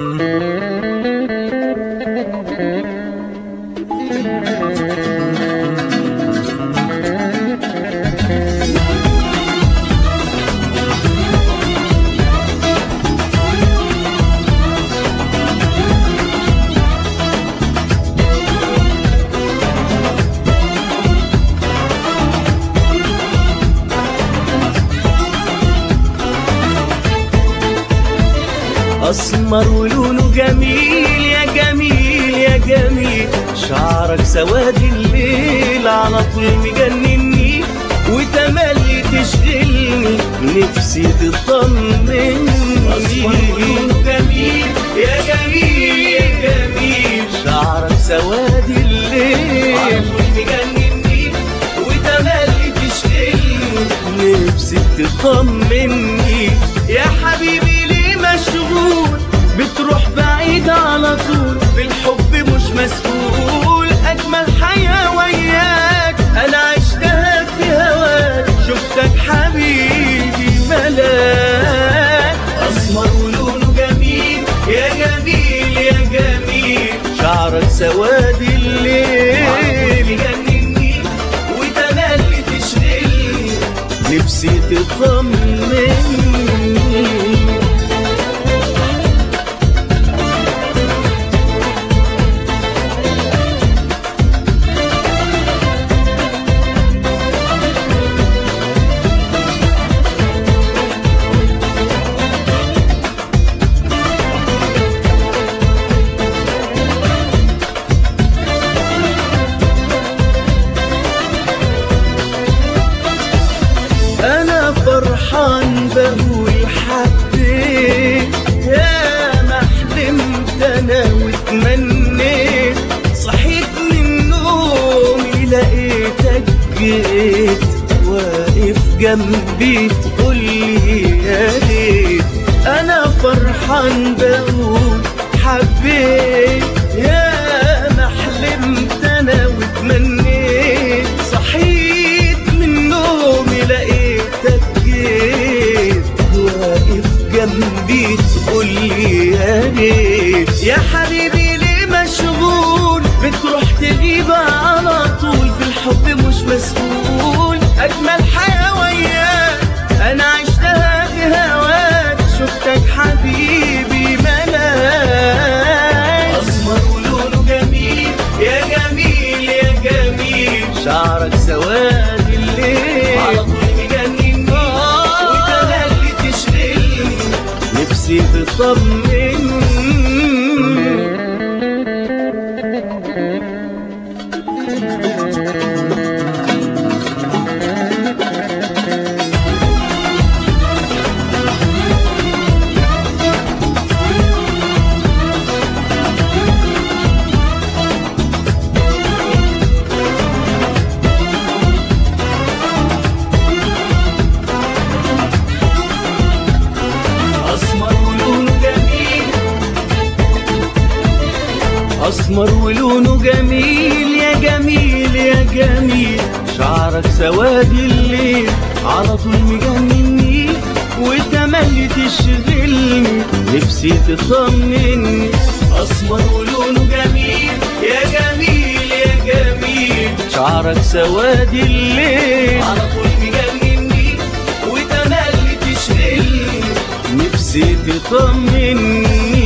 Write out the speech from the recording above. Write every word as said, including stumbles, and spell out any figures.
أسمر ولونه جميل يا جميل يا جميل، شعرك سواد الليل على طول مجنني، وتملي تشغلني نفسي تطمني. أسمر ولونه جميل يا جميل يا جميل، شعرك سواد الليل على طول مجنني، وتملي تشغلني نفسي تطمني. يا حبيبي مشغول بتروح بعيد على طول، بالحب مش مسؤول، أجمل حياة وياك أنا عشتها في هواك، شفتك حبيبي ملاك. أسمر ولونه جميل يا جميل يا جميل، شعرك سواد الليل يجنني، وتملي تشغلني نفسي تطمني. فرحان بقول حبيت، يا ما حلمت انا واتمنيت، صحيت من نومي لقيتك جيت واقف جنبي تقولي يا ريت. انا فرحان بقول حبيت، يا ما حلمت انا واتمنيت، صحيت من نومي لقيتك واقف جنبي تقولي يا ريت. يا حبيبي ليه مشغول بتروح تغيب على طول، بالحب مش مسؤول، أجمل حياة وياك أنا عشتها في هواك، شفتك حبيبي ملاك. أسمر ولونه جميل يا جميل يا جميل، شعرك سواد الليل على طول نفسي تطمني. أسمر ولونه جميل يا جميل يا جميل، شعرك سواد الليل على طول مجنني، وتملي تشغلني نفسي تطمني. أسمر ولونه جميل يا جميل يا جميل، شعرك سواد الليل على طول مجنني، وتملي تشغلني نفسي تطمني.